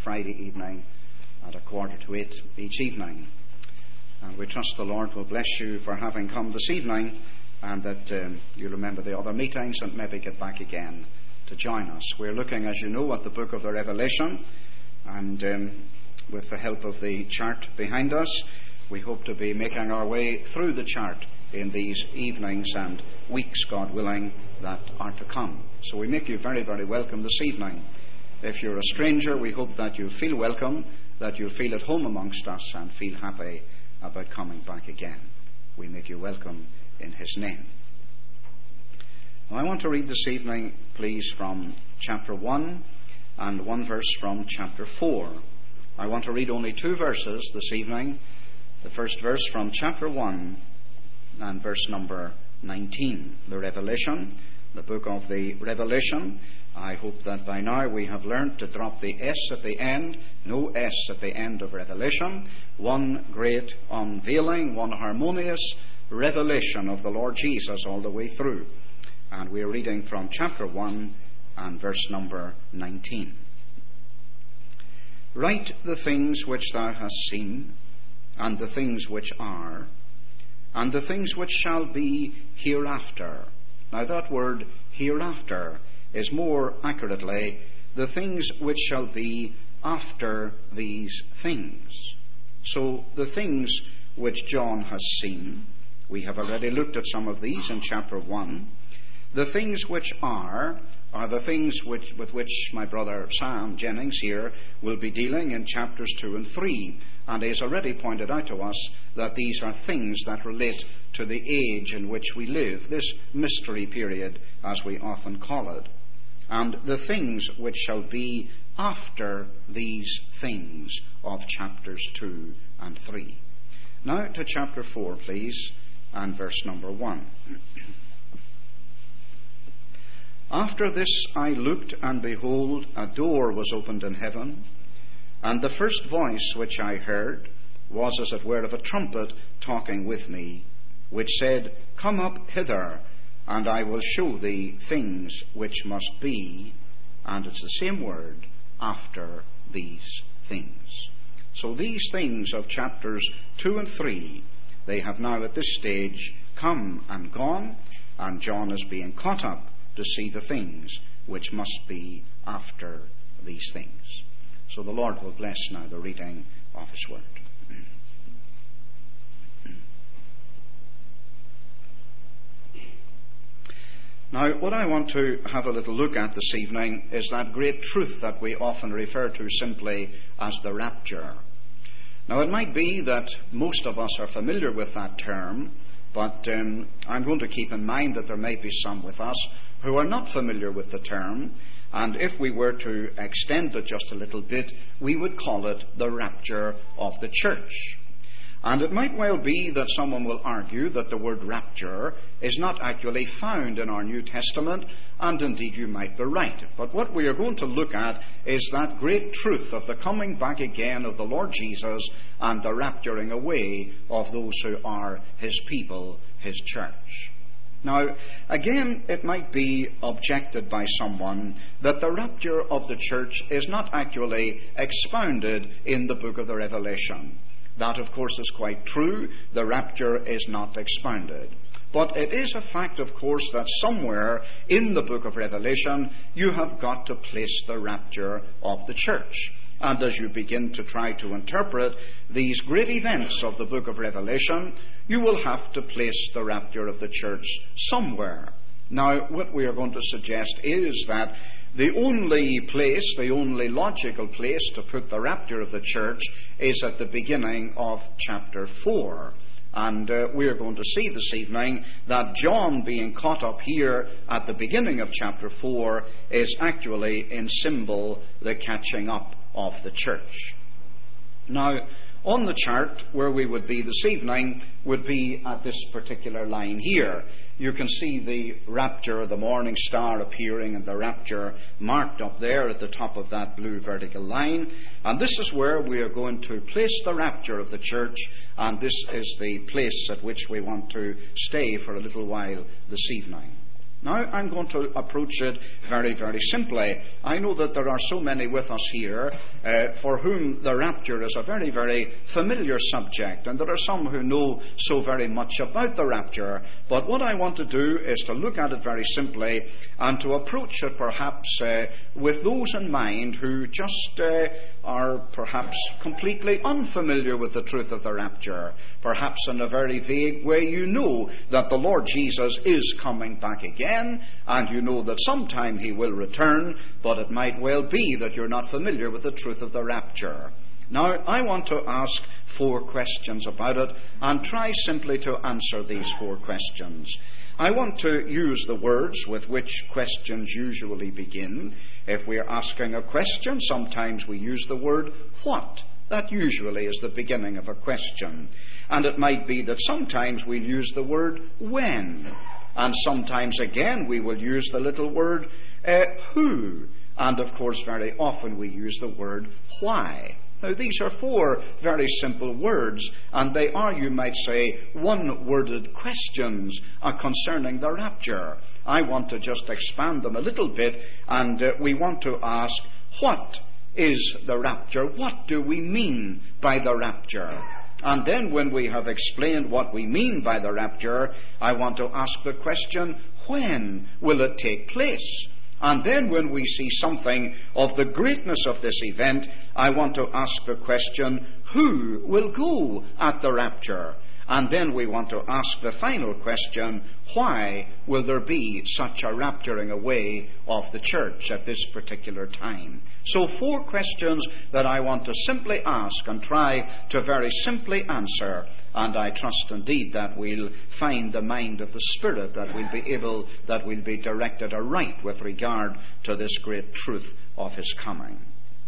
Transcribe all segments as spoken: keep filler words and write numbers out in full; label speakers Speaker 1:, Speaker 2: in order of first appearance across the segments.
Speaker 1: Friday evening at a quarter to eight each evening. And we trust the Lord will bless you for having come this evening, and that um, you remember the other meetings and maybe get back again to join us. We're looking, as you know, at the book of the Revelation, and um, with the help of the chart behind us, we hope to be making our way through the chart in these evenings and weeks, God willing, that are to come. So we make you very, very welcome this evening. If you're a stranger, we hope that you feel welcome, that you feel at home amongst us and feel happy about coming back again. We make you welcome in His name. Now, I want to read this evening, please, from chapter one and one verse from chapter four. I want to read only two verses this evening. The first verse from chapter one and verse number nineteen. The Revelation, the book of the Revelation. I hope that by now we have learned to drop the S at the end. No S at the end of Revelation. One great unveiling, one harmonious revelation of the Lord Jesus all the way through. And we're reading from chapter one and verse number nineteen. Write the things which thou hast seen, and the things which are, and the things which shall be hereafter. Now that word hereafter is more accurately the things which shall be after these things. So the things which John has seen, we have already looked at some of these in chapter one. The things which are, are the things which, with which my brother Sam Jennings here will be dealing in chapters two and three. And he has already pointed out to us that these are things that relate to the age in which we live, this mystery period, as we often call it. And the things which shall be after these things of chapters two and three. Now to chapter four, please, and verse number one. After this I looked, and behold, a door was opened in heaven, and the first voice which I heard was as it were of a trumpet talking with me, which said, Come up hither, and I will show thee things which must be, and it's the same word, after these things. So these things of chapters two and three, they have now at this stage come and gone, and John is being caught up to see the things which must be after these things. So the Lord will bless now the reading of His word. Now, what I want to have a little look at this evening is that great truth that we often refer to simply as the rapture. Now, it might be that most of us are familiar with that term, but um, I'm going to keep in mind that there may be some with us who are not familiar with the term, and if we were to extend it just a little bit, we would call it the rapture of the church. And it might well be that someone will argue that the word rapture is not actually found in our New Testament, and indeed you might be right. But what we are going to look at is that great truth of the coming back again of the Lord Jesus and the rapturing away of those who are His people, His church. Now, again, it might be objected by someone that the rapture of the church is not actually expounded in the book of the Revelation. That, of course, is quite true. The rapture is not expounded. But it is a fact, of course, that somewhere in the book of Revelation you have got to place the rapture of the church. And as you begin to try to interpret these great events of the book of Revelation, you will have to place the rapture of the church somewhere. Now, what we are going to suggest is that the only place, the only logical place to put the rapture of the church is at the beginning of chapter four. And uh, we are going to see this evening that John being caught up here at the beginning of chapter four is actually in symbol the catching up of the church. Now, on the chart where we would be this evening would be at this particular line here. You can see the rapture, the morning star appearing, and the rapture marked up there at the top of that blue vertical line. And this is where we are going to place the rapture of the church, and this is the place at which we want to stay for a little while this evening. Now, I'm going to approach it very, very simply. I know that there are so many with us here uh, for whom the rapture is a very, very familiar subject, and there are some who know so very much about the rapture. But what I want to do is to look at it very simply and to approach it perhaps uh, with those in mind who just uh, are perhaps completely unfamiliar with the truth of the rapture. Perhaps in a very vague way you know that the Lord Jesus is coming back again, and you know that sometime he will return, but it might well be that you're not familiar with the truth of the rapture. Now, I want to ask four questions about it and try simply to answer these four questions. I want to use the words with which questions usually begin. If we are asking a question, sometimes we use the word what. That usually is the beginning of a question. And it might be that sometimes we'll use the word when. And sometimes again we will use the little word uh, who. And of course very often we use the word why. Now, these are four very simple words, and they are, you might say, one-worded questions uh, concerning the rapture. I want to just expand them a little bit, and uh, we want to ask, what is the rapture? What do we mean by the rapture? And then when we have explained what we mean by the rapture, I want to ask the question, when will it take place? And then when we see something of the greatness of this event, I want to ask the question, who will go at the rapture? And then we want to ask the final question, why will there be such a rapturing away of the church at this particular time? So four questions that I want to simply ask and try to very simply answer. And I trust indeed that we'll find the mind of the Spirit, that we'll be able, that we'll be directed aright with regard to this great truth of his coming.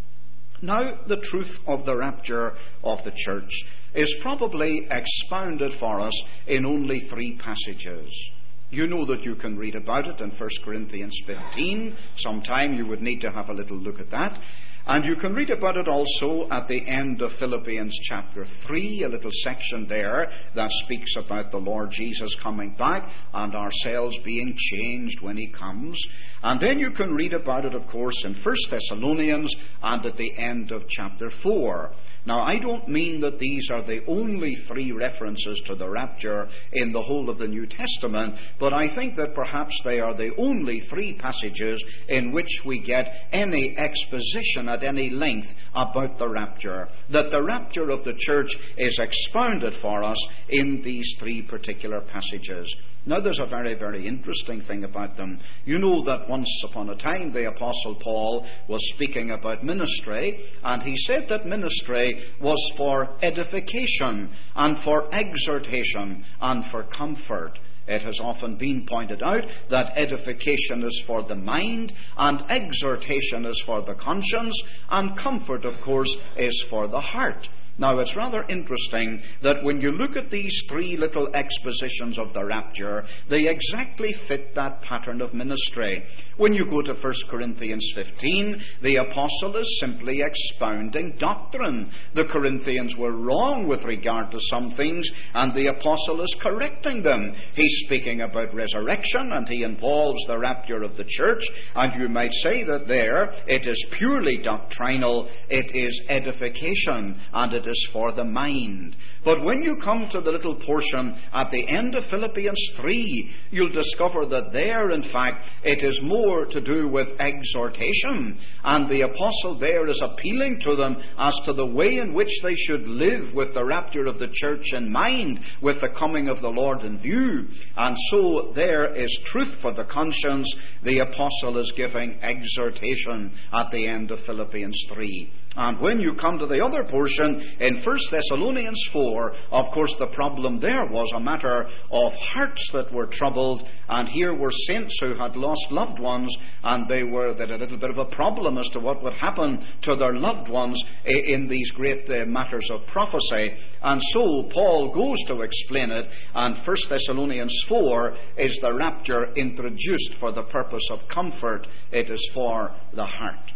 Speaker 1: Now, the truth of the rapture of the church is probably expounded for us in only three passages. You know that you can read about it in First Corinthians fifteen. Sometime you would need to have a little look at that. And you can read about it also at the end of Philippians chapter three, a little section there that speaks about the Lord Jesus coming back and ourselves being changed when he comes. And then you can read about it, of course, in First Thessalonians and at the end of chapter four. Now, I don't mean that these are the only three references to the rapture in the whole of the New Testament, but I think that perhaps they are the only three passages in which we get any exposition at any length about the rapture. That the rapture of the church is expounded for us in these three particular passages. Now, there's a very, very interesting thing about them. You know that once upon a time the Apostle Paul was speaking about ministry, and he said that ministry was for edification and for exhortation and for comfort. It has often been pointed out that edification is for the mind, and exhortation is for the conscience, and comfort, of course, is for the heart. Now, it's rather interesting that when you look at these three little expositions of the rapture, they exactly fit that pattern of ministry. When you go to First Corinthians fifteen, the apostle is simply expounding doctrine. The Corinthians were wrong with regard to some things, and the apostle is correcting them. He's speaking about resurrection, and he involves the rapture of the church, and you might say that there it is purely doctrinal, it is edification, and it is for the mind. But when you come to the little portion at the end of Philippians three, you'll discover that there, in fact, it is more to do with exhortation. And the apostle there is appealing to them as to the way in which they should live with the rapture of the church in mind, with the coming of the Lord in view. And so there is truth for the conscience. The apostle is giving exhortation at the end of Philippians three. And when you come to the other portion in First Thessalonians four, of course the problem there was a matter of hearts that were troubled, and here were saints who had lost loved ones, and they were they had a little bit of a problem as to what would happen to their loved ones in these great uh, matters of prophecy. And so Paul goes to explain it, and First Thessalonians four is the rapture introduced for the purpose of comfort. It is for the heart.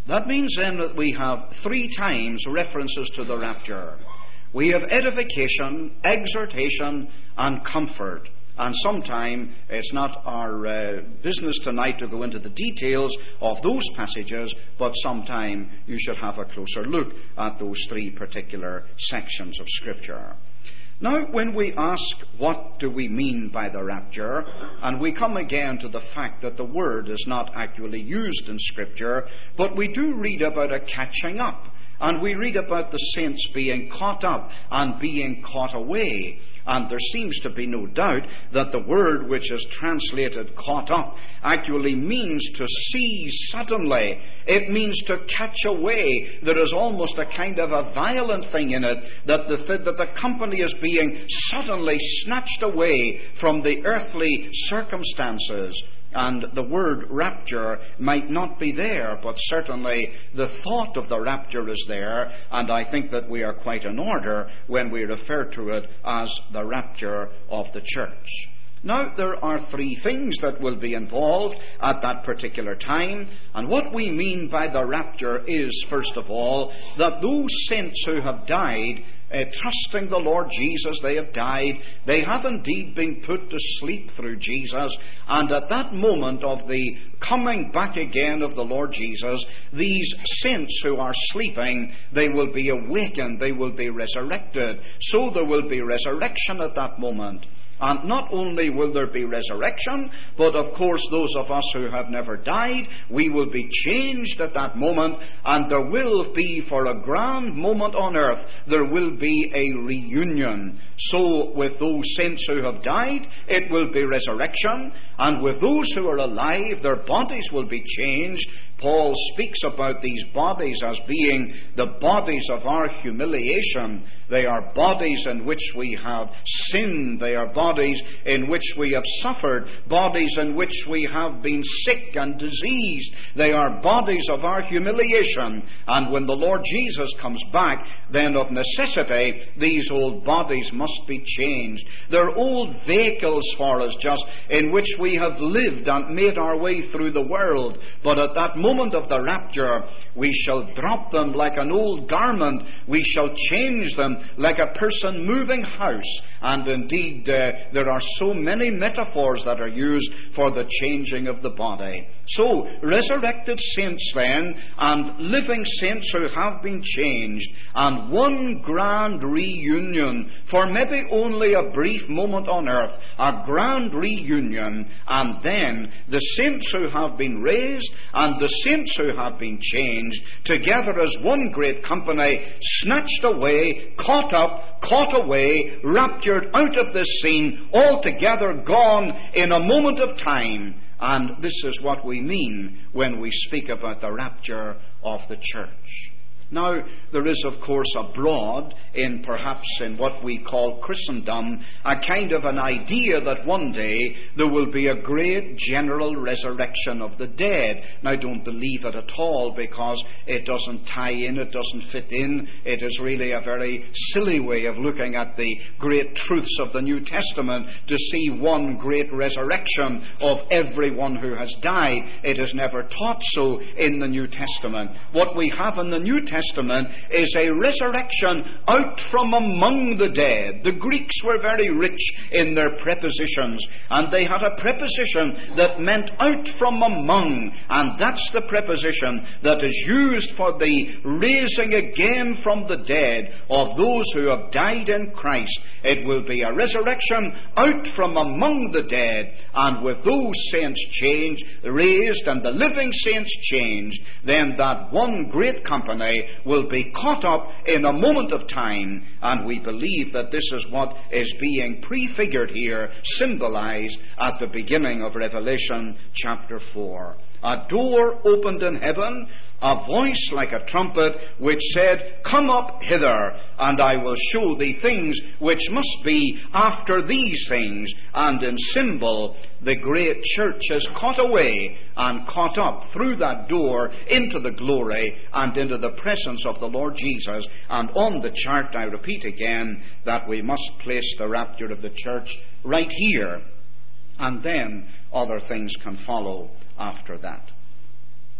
Speaker 1: That means then that we have three times references to the rapture. We have edification, exhortation, and comfort. And sometime, it's not our uh, business tonight to go into the details of those passages, but sometime you should have a closer look at those three particular sections of Scripture. Now, when we ask what do we mean by the rapture, and we come again to the fact that the word is not actually used in Scripture, but we do read about a catching up, and we read about the saints being caught up and being caught away. And there seems to be no doubt that the word which is translated caught up actually means to seize suddenly. It means to catch away. There is almost a kind of a violent thing in it, that the, th- that the company is being suddenly snatched away from the earthly circumstances. And the word rapture might not be there, but certainly the thought of the rapture is there, and I think that we are quite in order when we refer to it as the rapture of the church. Now, there are three things that will be involved at that particular time, and what we mean by the rapture is, first of all, that those saints who have died, Uh, trusting the Lord Jesus, they have died. They have indeed been put to sleep through Jesus. And at that moment of the coming back again of the Lord Jesus, these saints who are sleeping, they will be awakened. They will be resurrected. So there will be resurrection at that moment. And not only will there be resurrection, but of course those of us who have never died, we will be changed at that moment, and there will be, for a grand moment on earth, there will be a reunion. So with those saints who have died, it will be resurrection, and with those who are alive, their bodies will be changed. Paul speaks about these bodies as being the bodies of our humiliation. They are bodies in which we have sinned. They are bodies in which we have suffered. Bodies in which we have been sick and diseased. They are bodies of our humiliation. And when the Lord Jesus comes back, then of necessity, these old bodies must be changed. They're old vehicles for us, just in which we have lived and made our way through the world. But at that moment of the rapture, we shall drop them like an old garment. We shall change them like a person moving house. And indeed, uh, there are so many metaphors that are used for the changing of the body. So, resurrected saints then, and living saints who have been changed, and one grand reunion, for maybe only a brief moment on earth, a grand reunion, and then the saints who have been raised, and the saints who have been changed, together as one great company, snatched away, caught up, caught away, raptured out of this scene, altogether gone in a moment of time. And this is what we mean when we speak about the rapture of the church. Now, there is, of course, abroad, in perhaps in what we call Christendom, a kind of an idea that one day there will be a great general resurrection of the dead. Now, don't believe it at all, because it doesn't tie in, it doesn't fit in. It is really a very silly way of looking at the great truths of the New Testament, to see one great resurrection of everyone who has died. It is never taught so in the New Testament. What we have in the New Testament Testament is a resurrection out from among the dead. The Greeks were very rich in their prepositions, and they had a preposition that meant out from among, and that's the preposition that is used for the raising again from the dead of those who have died in Christ. It will be a resurrection out from among the dead, and with those saints changed, raised, and the living saints changed, then that one great company will be caught up in a moment of time. And we believe that this is what is being prefigured here, symbolized at the beginning of Revelation chapter four. A door opened in heaven, a voice like a trumpet, which said, "Come up hither, and I will show thee things which must be after these things." And in symbol, the great church is caught away and caught up through that door into the glory and into the presence of the Lord Jesus. And on the chart, I repeat again, that we must place the rapture of the church right here, and then other things can follow after that.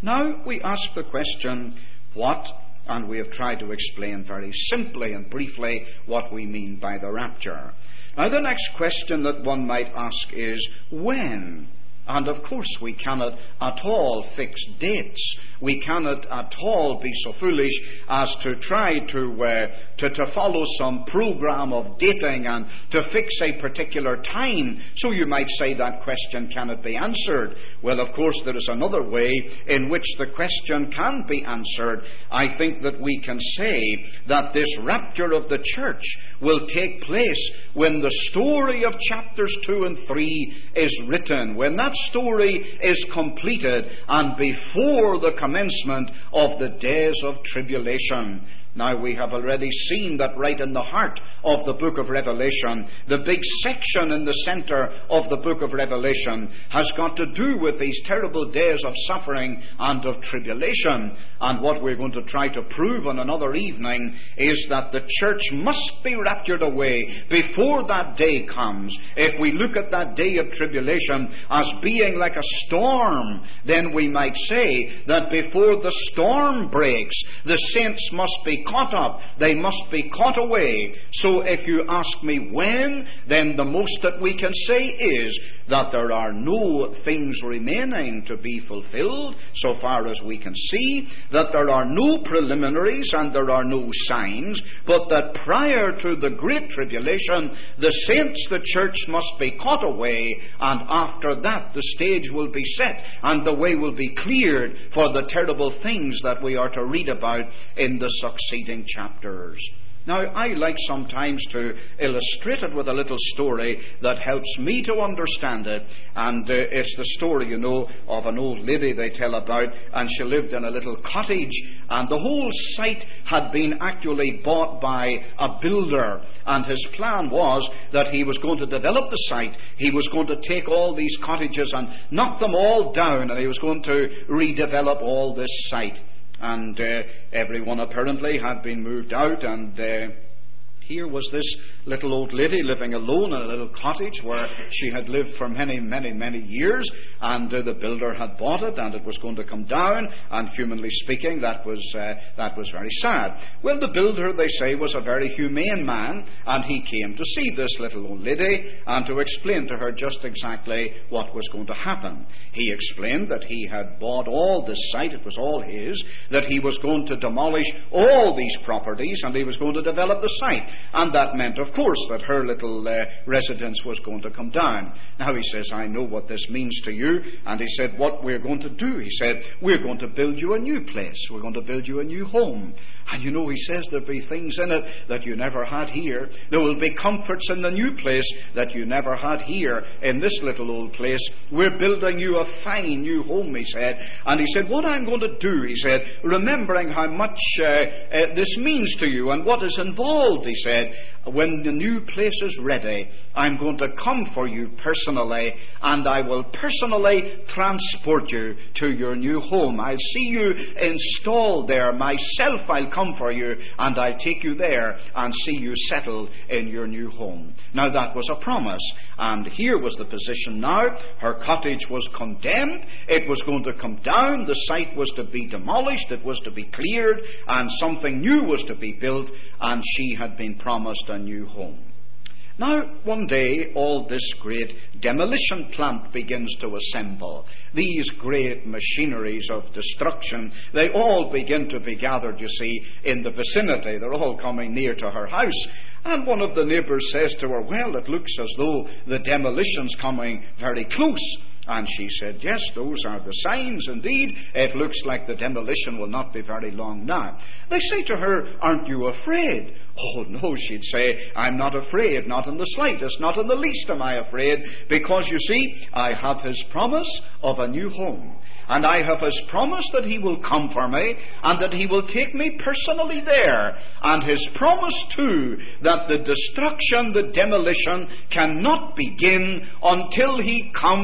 Speaker 1: Now we ask the question, what? And we have tried to explain very simply and briefly what we mean by the rapture. Now the next question that one might ask is, when? And of course we cannot at all fix dates. We cannot at all be so foolish as to try to, uh, to to follow some program of dating and to fix a particular time. So you might say that question cannot be answered. Well, of course there is another way in which the question can be answered. I think that we can say that this rapture of the church will take place when the story of chapters two and three is written, when that story is completed, and before the commencement of the days of tribulation. Now we have already seen that right in the heart of the book of Revelation, the big section in the center of the book of Revelation has got to do with these terrible days of suffering and of tribulation. And what we're going to try to prove on another evening is that the church must be raptured away before that day comes. If we look at that day of tribulation as being like a storm, then we might say that before the storm breaks, the saints must be caught up. They must be caught away. So if you ask me when, then the most that we can say is that there are no things remaining to be fulfilled, so far as we can see, that there are no preliminaries and there are no signs, but that prior to the great tribulation, the saints, the church, must be caught away, and after that the stage will be set and the way will be cleared for the terrible things that we are to read about in the succeeding chapters. Now, I like sometimes to illustrate it with a little story that helps me to understand it. And uh, it's the story, you know, of an old lady they tell about, and she lived in a little cottage, and the whole site had been actually bought by a builder. And his plan was that he was going to develop the site. He was going to take all these cottages and knock them all down, and he was going to redevelop all this site. And uh, everyone apparently had been moved out, and uh, here was this little old lady living alone in a little cottage where she had lived for many, many, many years, and uh, the builder had bought it, and it was going to come down, and humanly speaking, that was uh, that was very sad. Well, the builder, they say, was a very humane man, and he came to see this little old lady and to explain to her just exactly what was going to happen. He explained that he had bought all this site, it was all his, that he was going to demolish all these properties, and he was going to develop the site. And that meant, of course, that her little uh, residence was going to come down. Now he says, I know what this means to you. And he said, what we're going to do, he said, we're going to build you a new place. We're going to build you a new home. And you know, he says there'll be things in it that you never had here. There will be comforts in the new place that you never had here in this little old place. We're building you a fine new home, he said. And he said, what I'm going to do, he said, remembering how much uh, uh, this means to you and what is involved, he said, when the new place is ready, I'm going to come for you personally, and I will personally transport you to your new home. I'll see you installed there. Myself, I'll come for you, and I'll take you there and see you settled in your new home. Now that was a promise, and here was the position now. Her cottage was condemned. It was going to come down. The site was to be demolished. It was to be cleared, and something new was to be built, and she had been promised a new home. Now, one day, all this great demolition plant begins to assemble. These great machineries of destruction, they all begin to be gathered, you see, in the vicinity. They're all coming near to her house. And one of the neighbours says to her, well, it looks as though the demolition's coming very close. And she said, yes, those are the signs indeed. It looks like the demolition will not be very long now. They say to her, aren't you afraid? Oh, no, she'd say, I'm not afraid, not in the slightest, not in the least am I afraid, because, you see, I have his promise of a new home. And I have his promise that he will come for me, and that he will take me personally there. And his promise, too, that the destruction, the demolition, cannot begin until he comes and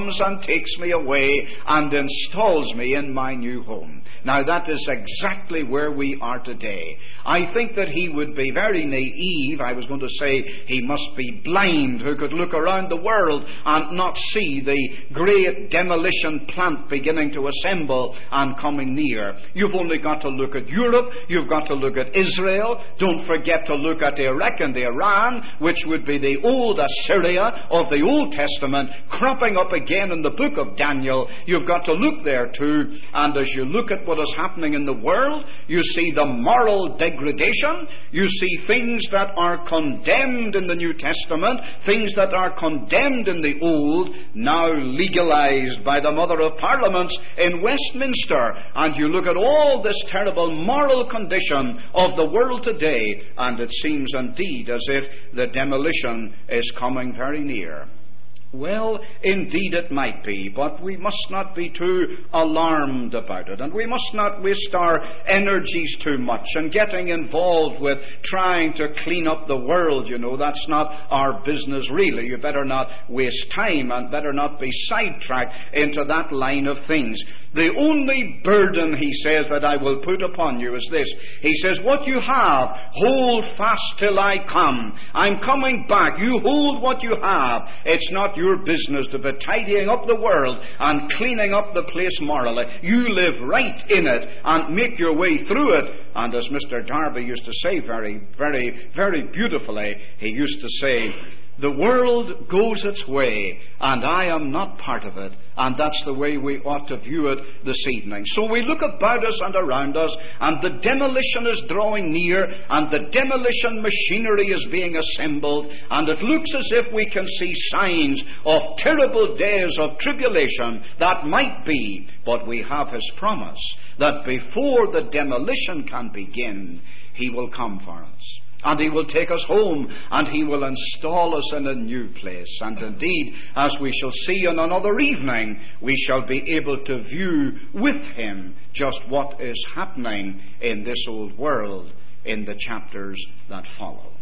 Speaker 1: takes me away and installs me in my new home. Now that is exactly where we are today. I think that he would be very naive. I was going to say he must be blind who could look around the world and not see the great demolition plant beginning to assemble and coming near. You've only got to look at Europe. You've got to look at Israel. Don't forget to look at Iraq and Iran, which would be the old Assyria of the Old Testament, cropping up again in the book of Daniel. You've got to look there too. And as you look at what is happening in the world, you see the moral degradation. You see things that are condemned in the New Testament, things that are condemned in the Old, now legalized by the Mother of Parliaments in Westminster. And you look at all this terrible moral condition of the world today, and it seems indeed as if the demolition is coming very near. Well, indeed it might be, but we must not be too alarmed about it, and we must not waste our energies too much in getting involved with trying to clean up the world. You know, that's not our business really. You better not waste time and better not be sidetracked into that line of things. The only burden, he says, that I will put upon you is this. He says, what you have, hold fast till I come. I'm coming back. You hold what you have. It's not your business to be tidying up the world and cleaning up the place morally. You live right in it and make your way through it. And as Mister Darby used to say very, very, very beautifully, he used to say, the world goes its way, and I am not part of it. And that's the way we ought to view it this evening. So we look about us and around us, and the demolition is drawing near, and the demolition machinery is being assembled, and it looks as if we can see signs of terrible days of tribulation. That might be, but we have his promise that before the demolition can begin, he will come for us. And he will take us home, and he will install us in a new place. And indeed, as we shall see in another evening, we shall be able to view with him just what is happening in this old world in the chapters that follow.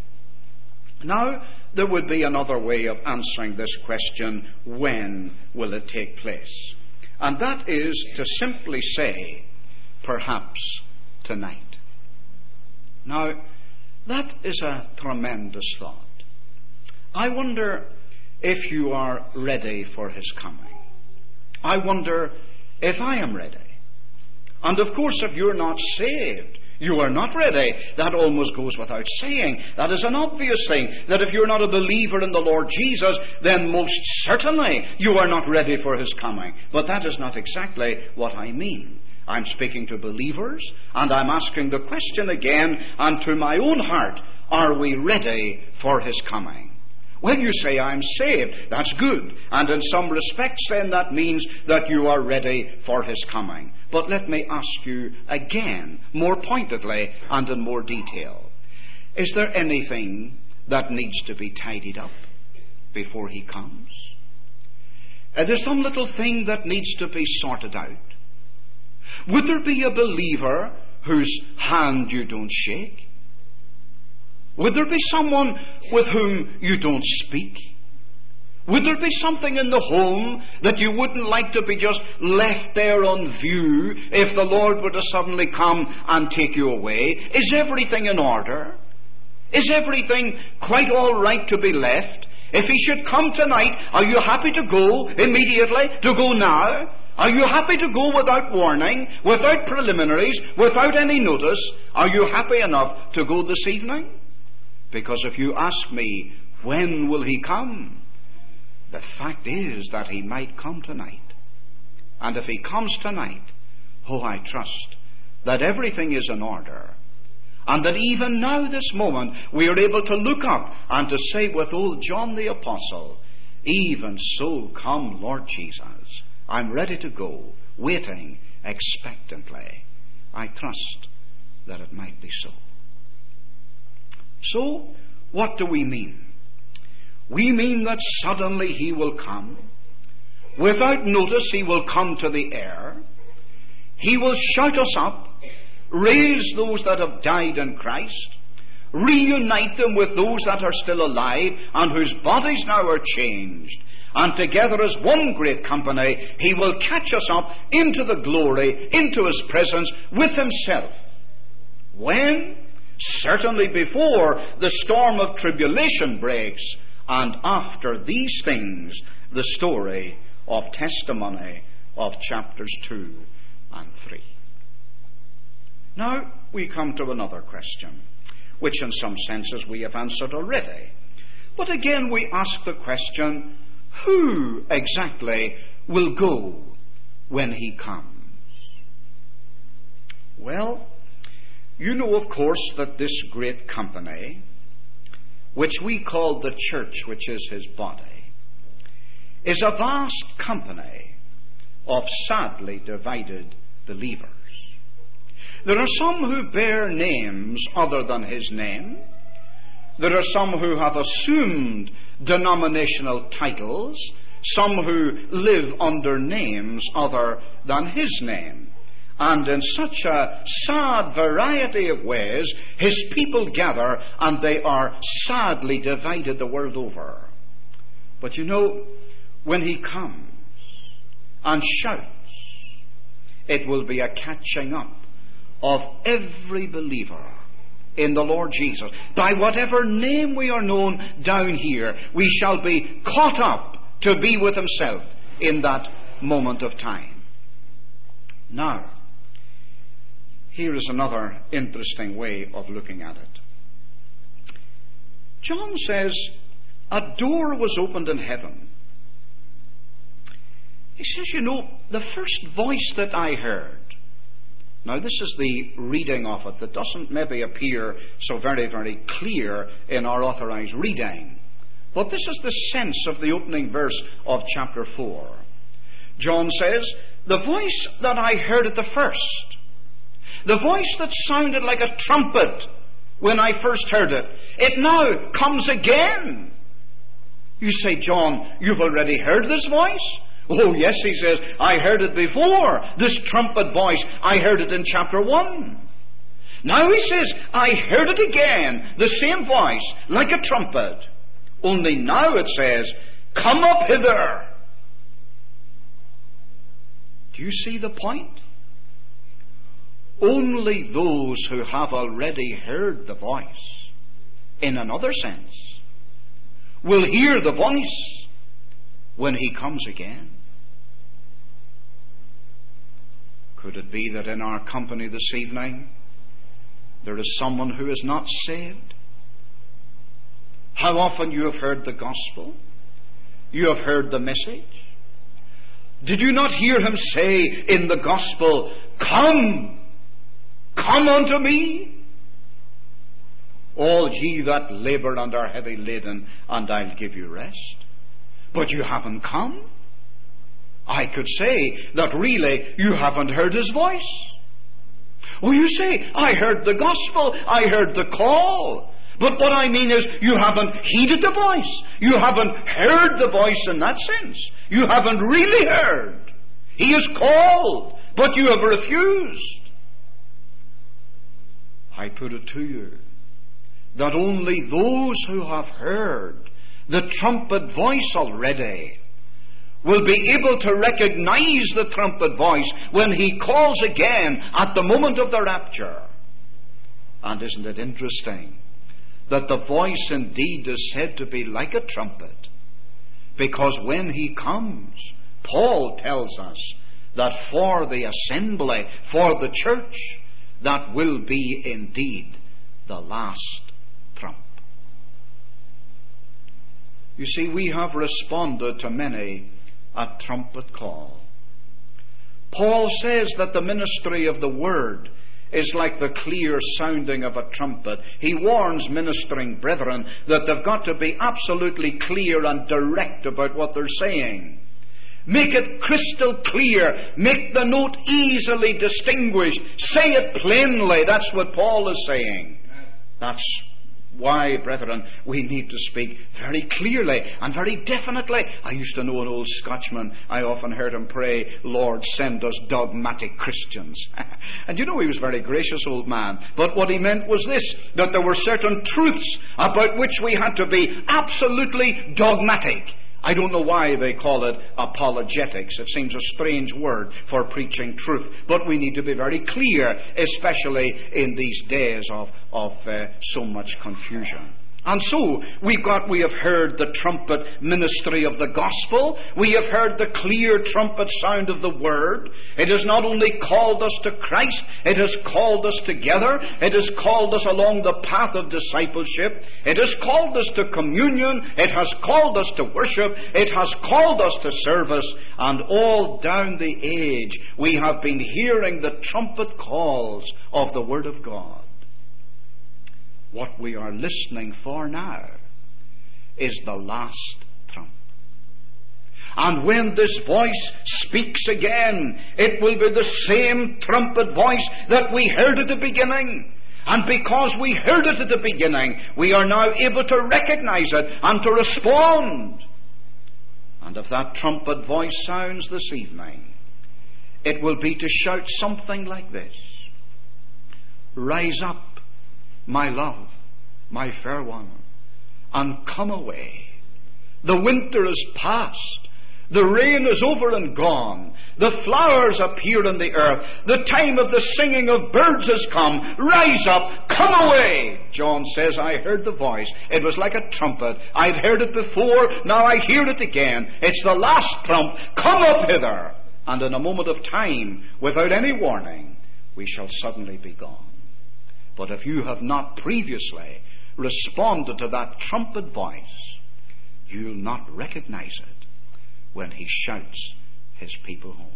Speaker 1: Now, there would be another way of answering this question, when will it take place? And that is to simply say, perhaps tonight. Now, that is a tremendous thought. I wonder if you are ready for his coming. I wonder if I am ready. And of course, if you're not saved, you are not ready. That almost goes without saying. That is an obvious thing, that if you're not a believer in the Lord Jesus, then most certainly you are not ready for his coming. But that is not exactly what I mean. I'm speaking to believers, and I'm asking the question again, and to my own heart, are we ready for his coming? When you say I'm saved, that's good. And in some respects then that means that you are ready for his coming. But let me ask you again, more pointedly and in more detail. Is there anything that needs to be tidied up before he comes? Is there some little thing that needs to be sorted out? Would there be a believer whose hand you don't shake? Would there be someone with whom you don't speak? Would there be something in the home that you wouldn't like to be just left there on view if the Lord were to suddenly come and take you away? Is everything in order? Is everything quite all right to be left? If he should come tonight, are you happy to go immediately, to go now? Are you happy to go without warning, without preliminaries, without any notice? Are you happy enough to go this evening? Because if you ask me, when will he come? The fact is that he might come tonight. And if he comes tonight, oh, I trust that everything is in order. And that even now, this moment, we are able to look up and to say with old John the Apostle, even so come, Lord Jesus. I'm ready to go, waiting expectantly. I trust that it might be so. So, what do we mean? We mean that suddenly he will come. Without notice, he will come to the air. He will shout us up, raise those that have died in Christ, reunite them with those that are still alive and whose bodies now are changed. And together as one great company, he will catch us up into the glory, into his presence with himself. When? Certainly before the storm of tribulation breaks, and after these things, the story of testimony of chapters two and three. Now we come to another question, which in some senses we have answered already. But again we ask the question, who exactly will go when he comes? Well, you know, of course, that this great company, which we call the church, which is his body, is a vast company of sadly divided believers. There are some who bear names other than his name. There are some who have assumed denominational titles, some who live under names other than his name. And in such a sad variety of ways, his people gather, and they are sadly divided the world over. But you know, when he comes and shouts, it will be a catching up of every believer in the Lord Jesus. By whatever name we are known down here, we shall be caught up to be with himself in that moment of time. Now, here is another interesting way of looking at it. John says, a door was opened in heaven. He says, you know, the first voice that I heard. Now, this is the reading of it that doesn't maybe appear so very, very clear in our authorized reading. But this is the sense of the opening verse of chapter four. John says, the voice that I heard at the first, the voice that sounded like a trumpet when I first heard it, it now comes again. You say, John, you've already heard this voice? Oh, yes, he says, I heard it before. This trumpet voice, I heard it in chapter one. Now he says, I heard it again, the same voice, like a trumpet. Only now it says, come up hither. Do you see the point? Only those who have already heard the voice, in another sense, will hear the voice when he comes again. Could it be that in our company this evening there is someone who is not saved? How often you have heard the gospel? You have heard the message? Did you not hear him say in the gospel, come, come unto me, all ye that labour and are heavy laden, and I'll give you rest? But you haven't come. I could say that really you haven't heard his voice. Well, you say, I heard the gospel, I heard the call. But what I mean is, you haven't heeded the voice. You haven't heard the voice in that sense. You haven't really heard. He is called, but you have refused. I put it to you that only those who have heard the trumpet voice already will be able to recognize the trumpet voice when he calls again at the moment of the rapture. And isn't it interesting that the voice indeed is said to be like a trumpet? Because when he comes, Paul tells us that for the assembly, for the church, that will be indeed the last trump. You see, we have responded to many a trumpet call. Paul says that the ministry of the word is like the clear sounding of a trumpet. He warns ministering brethren that they've got to be absolutely clear and direct about what they're saying. Make it crystal clear. Make the note easily distinguished. Say it plainly. That's what Paul is saying. That's why, brethren, we need to speak very clearly and very definitely. I used to know an old Scotchman. I often heard him pray, Lord, send us dogmatic Christians. And you know, he was a very gracious old man. But what he meant was this, that there were certain truths about which we had to be absolutely dogmatic. I don't know why they call it apologetics. It seems a strange word for preaching truth. But we need to be very clear, especially in these days of, of uh, so much confusion. And so, we've got, we have heard the trumpet ministry of the gospel. We have heard the clear trumpet sound of the word. It has not only called us to Christ, it has called us together. It has called us along the path of discipleship. It has called us to communion. It has called us to worship. It has called us to service. And all down the age, we have been hearing the trumpet calls of the Word of God. What we are listening for now is the last trump. And when this voice speaks again, it will be the same trumpet voice that we heard at the beginning. And because we heard it at the beginning, we are now able to recognize it and to respond. And if that trumpet voice sounds this evening, it will be to shout something like this: Rise up, my love, my fair one, and come away. The winter is past. The rain is over and gone. The flowers appear in the earth. The time of the singing of birds has come. Rise up, come away. John says, I heard the voice. It was like a trumpet. I'd heard it before, now I hear it again. It's the last trump. Come up hither. And in a moment of time, without any warning, we shall suddenly be gone. But if you have not previously responded to that trumpet voice, you'll not recognize it when he shouts his people home.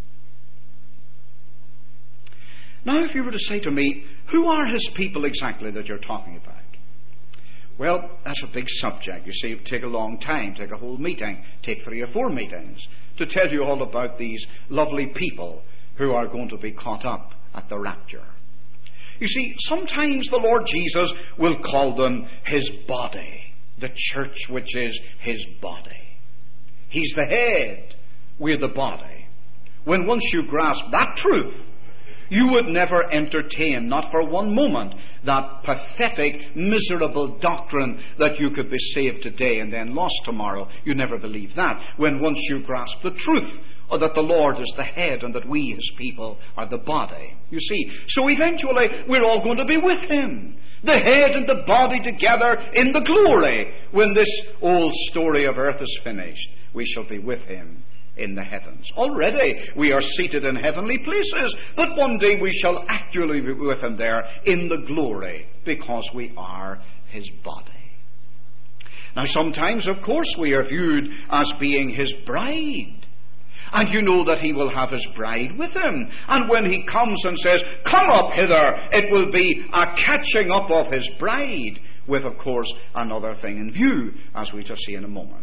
Speaker 1: Now, if you were to say to me, who are his people exactly that you're talking about? Well, that's a big subject. You see, it would take a long time, take a whole meeting, take three or four meetings to tell you all about these lovely people who are going to be caught up at the rapture. You see, sometimes the Lord Jesus will call them his body, the church which is his body. He's the head, we're the body. When once you grasp that truth, you would never entertain, not for one moment, that pathetic, miserable doctrine that you could be saved today and then lost tomorrow. You never believe that. When once you grasp the truth, or that the Lord is the head and that we, his people, are the body. You see, so eventually we're all going to be with him. The head and the body together in the glory. When this old story of earth is finished, we shall be with him in the heavens. Already we are seated in heavenly places, but one day we shall actually be with him there in the glory, because we are his body. Now sometimes, of course, we are viewed as being his bride. And you know that he will have his bride with him. And when he comes and says, come up hither, it will be a catching up of his bride, with, of course, another thing in view, as we shall see in a moment.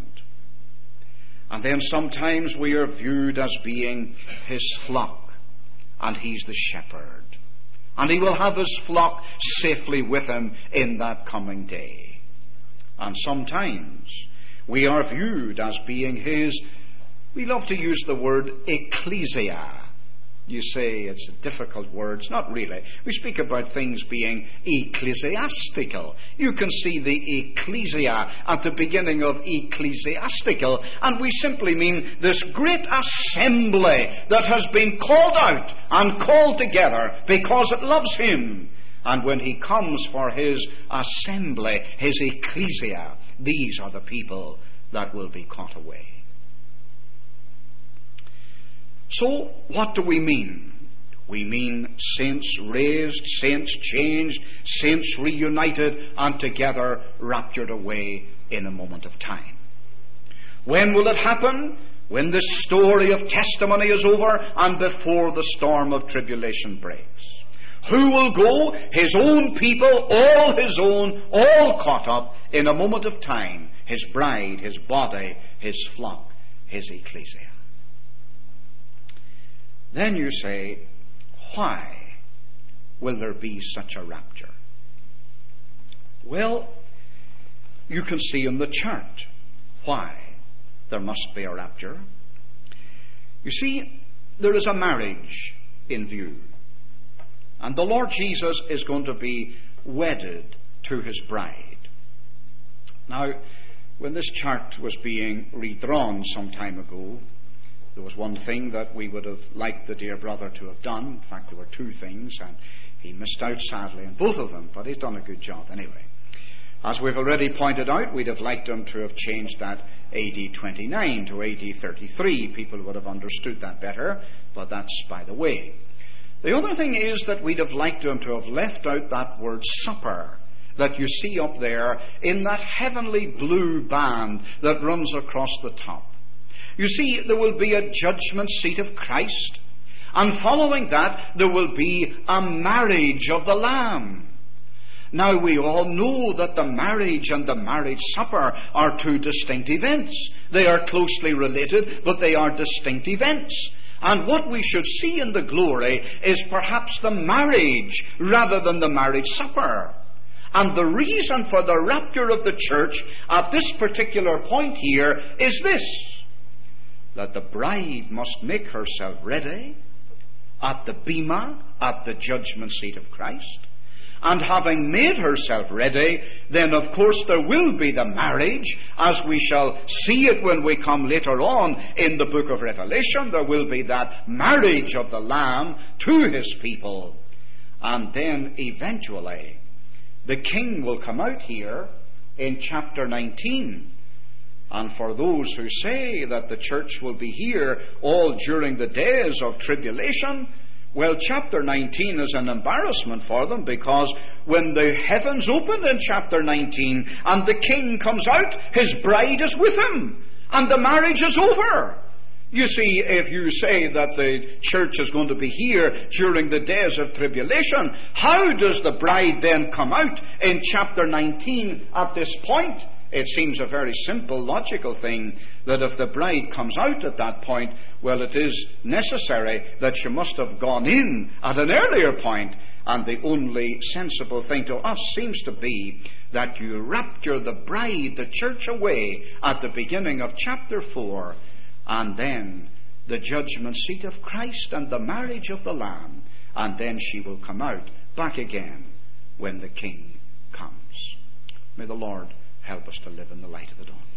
Speaker 1: And then sometimes we are viewed as being his flock, and he's the shepherd. And he will have his flock safely with him in that coming day. And sometimes we are viewed as being his, we love to use the word ecclesia. You say it's a difficult word. It's not really. We speak about things being ecclesiastical. You can see the ecclesia at the beginning of ecclesiastical, and we simply mean this great assembly that has been called out and called together because it loves him. And when he comes for his assembly, his ecclesia, these are the people that will be caught away. So, what do we mean? We mean saints raised, saints changed, saints reunited, and together raptured away in a moment of time. When will it happen? When this story of testimony is over and before the storm of tribulation breaks. Who will go? His own people, all his own, all caught up in a moment of time. His bride, his body, his flock, his ecclesia. Then you say, why will there be such a rapture? Well, you can see in the chart why there must be a rapture. You see, there is a marriage in view. And the Lord Jesus is going to be wedded to his bride. Now, when this chart was being redrawn some time ago, there was one thing that we would have liked the dear brother to have done. In fact, there were two things, and he missed out sadly on both of them, but he's done a good job anyway. As we've already pointed out, we'd have liked him to have changed that A D twenty-nine to A D thirty-three. People would have understood that better, but that's by the way. The other thing is that we'd have liked him to have left out that word supper that you see up there in that heavenly blue band that runs across the top. You see, there will be a judgment seat of Christ, and following that there will be a marriage of the Lamb. Now, we all know that the marriage and the marriage supper are two distinct events. They are closely related, but they are distinct events. And what we should see in the glory is perhaps the marriage rather than the marriage supper. And the reason for the rapture of the church at this particular point here is this: that the bride must make herself ready at the bema, at the judgment seat of Christ. And having made herself ready, then of course there will be the marriage, as we shall see it when we come later on in the book of Revelation. There will be that marriage of the Lamb to his people. And then eventually the king will come out here in chapter nineteen. And for those who say that the church will be here all during the days of tribulation, well, chapter nineteen is an embarrassment for them, because when the heavens open in chapter nineteen and the king comes out, his bride is with him and the marriage is over. You see, if you say that the church is going to be here during the days of tribulation, how does the bride then come out in chapter nineteen at this point? It seems a very simple, logical thing that if the bride comes out at that point, well, it is necessary that she must have gone in at an earlier point. And the only sensible thing to us seems to be that you rapture the bride, the church, away at the beginning of chapter four, and then the judgment seat of Christ and the marriage of the Lamb, and then she will come out back again when the King comes. May the Lord help us to live in the light of it all.